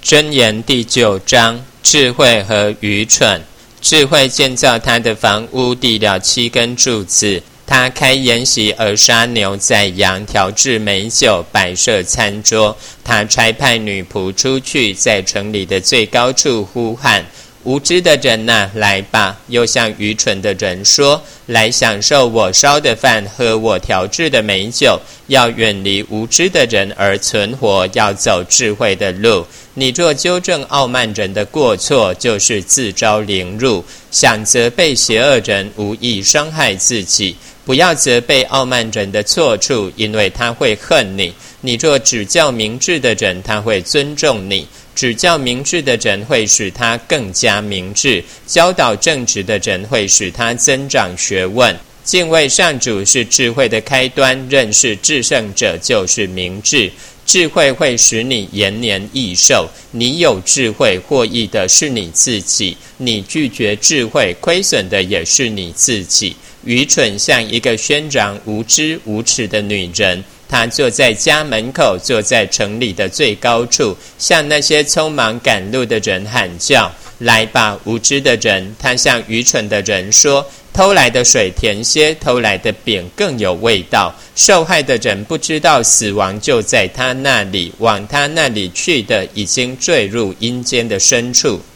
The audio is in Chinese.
箴言第9章，智慧和愚蠢。智慧建造他的房屋，立了7根柱子。他开筵席而杀牛宰羊，调制美酒，摆设餐桌。他差派女仆出去，在城里的最高处呼喊：无知的人哪，来吧！又向愚蠢的人说：来享受我烧的饭，喝我调制的美酒。要远离无知的人而存活，要走智慧的路。你若纠正傲慢人的过错，就是自招凌辱。想责备邪恶人，无意伤害自己。不要责备傲慢人的错处，因为他会恨你。你若指教明智的人，他会尊重你。指教明智的人会使他更加明智，教导正直的人会使他增长学问。敬畏上主是智慧的开端，认识至圣者就是明智。智慧会使你延年益寿，你有智慧，获益的是你自己；你拒绝智慧，亏损的也是你自己。愚蠢像一个宣扬无知无耻的女人，她坐在家门口，坐在城里的最高处，向那些匆忙赶路的人喊叫：来吧，无知的人！她向愚蠢的人说：偷来的水甜些，偷来的饼更有味道。受害的人不知道死亡就在他那里，往他那里去的已经坠入阴间的深处。